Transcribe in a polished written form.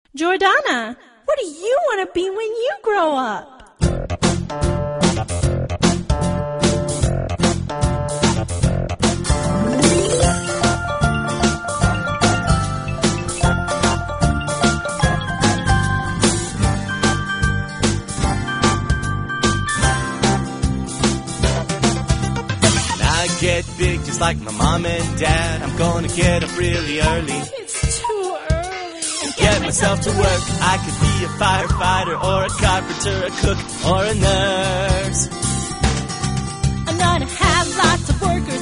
Jordana, what do you want to be when you grow up? Get big just like my mom and dad. I'm gonna get up really early. It's too early. Get myself to work. I could be a firefighter or a carpenter, a cook or a nurse. I'm gonna have lots of workers